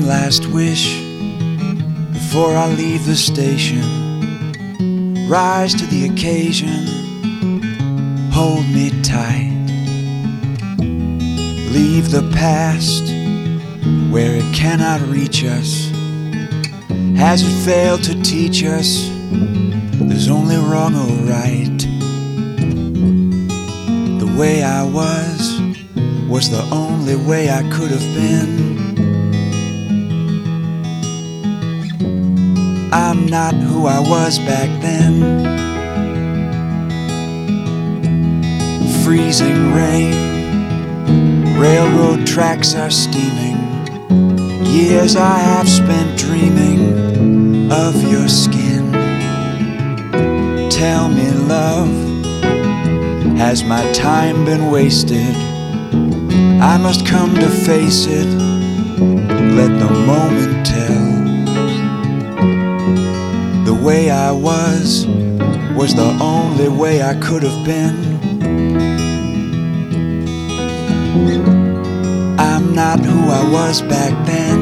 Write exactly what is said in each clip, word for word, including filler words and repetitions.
last wish before I leave the station. Rise to the occasion, hold me tight. Leave the past where it cannot reach us. Has it failed to teach us there's only wrong or right? The way I was was the only way I could have been. I'm not who I was back then. Freezing rain, railroad tracks are steaming. Years I have spent dreaming of your skin. Tell me, love, has my time been wasted? I must come to face it, let the moment tell. The way I was was the only way I could have been. I'm not who I was back then.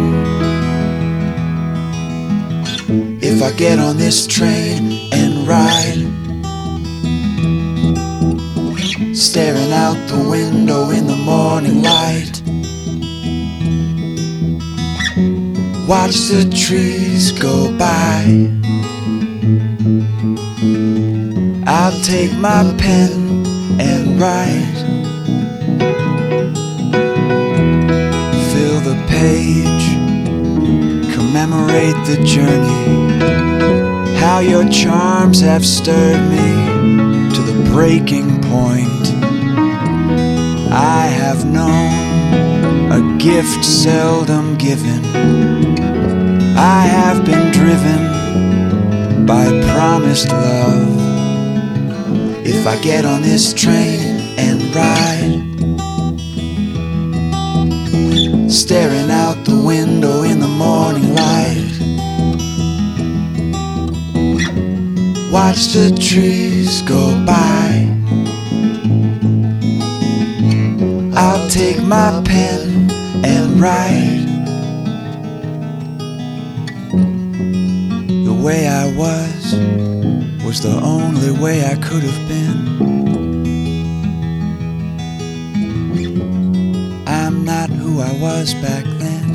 If I get on this train and ride, staring out the window in the morning light, watch the trees go by, I'll take my pen and write. Fill the page, commemorate the journey, how your charms have stirred me to the breaking point. I have known a gift seldom given. I have been driven by promised love. If I get on this train and ride, staring out the window in the morning light, watch the trees go by, I'll take my pen and write. The way I was was the only way I could have been. I'm not who I was back then.